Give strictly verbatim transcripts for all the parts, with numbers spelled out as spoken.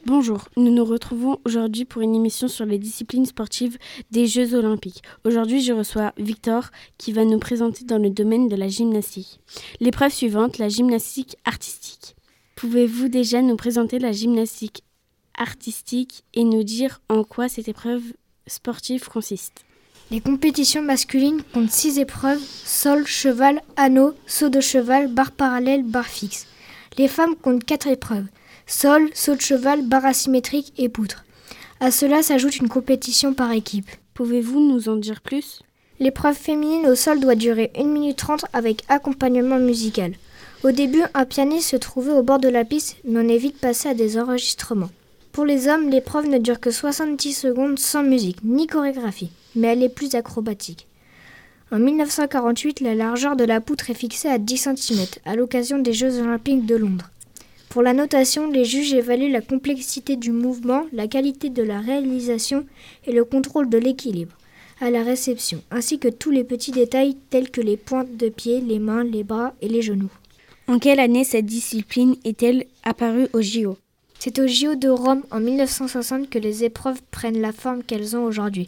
Bonjour, nous nous retrouvons aujourd'hui pour une émission sur les disciplines sportives des Jeux Olympiques. Aujourd'hui, je reçois Victor qui va nous présenter dans le domaine de la gymnastique. L'épreuve suivante, la gymnastique artistique. Pouvez-vous déjà nous présenter la gymnastique artistique et nous dire en quoi cette épreuve sportive consiste ? Les compétitions masculines comptent six épreuves: sol, cheval, anneau, saut de cheval, barre parallèle, barre fixe. Les femmes comptent quatre épreuves: sol, saut de cheval, barre asymétrique et poutre. À cela s'ajoute une compétition par équipe. Pouvez-vous nous en dire plus ? L'épreuve féminine au sol doit durer une minute trente avec accompagnement musical. Au début, un pianiste se trouvait au bord de la piste, mais on est vite passé à des enregistrements. Pour les hommes, l'épreuve ne dure que soixante-dix secondes sans musique, ni chorégraphie, mais elle est plus acrobatique. En dix-neuf cent quarante-huit, la largeur de la poutre est fixée à dix centimètres, à l'occasion des Jeux Olympiques de Londres. Pour la notation, les juges évaluent la complexité du mouvement, la qualité de la réalisation et le contrôle de l'équilibre à la réception, ainsi que tous les petits détails tels que les pointes de pied, les mains, les bras et les genoux. En quelle année cette discipline est-elle apparue aux J O ? C'est aux J O de Rome en dix-neuf cent soixante que les épreuves prennent la forme qu'elles ont aujourd'hui.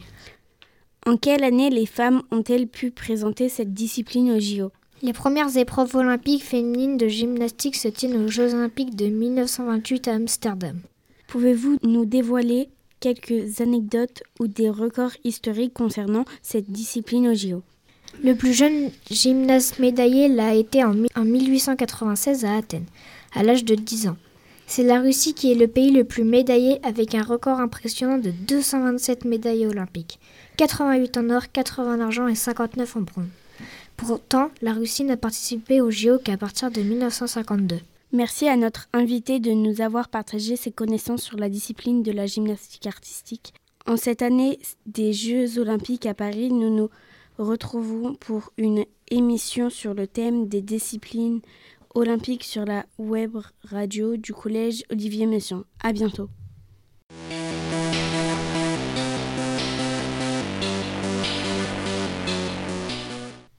En quelle année les femmes ont-elles pu présenter cette discipline aux J O ? Les premières épreuves olympiques féminines de gymnastique se tiennent aux Jeux olympiques de dix-neuf cent vingt-huit à Amsterdam. Pouvez-vous nous dévoiler quelques anecdotes ou des records historiques concernant cette discipline aux J O ? Le plus jeune gymnaste médaillé l'a été en mille huit cent quatre-vingt-seize à Athènes, à l'âge de dix ans. C'est la Russie qui est le pays le plus médaillé avec un record impressionnant de deux cent vingt-sept médailles olympiques, quatre-vingt-huit en or, quatre-vingts en argent et cinquante-neuf en bronze. Pourtant, la Russie n'a participé aux J O qu'à partir de dix-neuf cent cinquante-deux. Merci à notre invité de nous avoir partagé ses connaissances sur la discipline de la gymnastique artistique. En cette année des Jeux Olympiques à Paris, nous nous retrouvons pour une émission sur le thème des disciplines olympiques sur la web radio du collège Olivier Messiaen. À bientôt.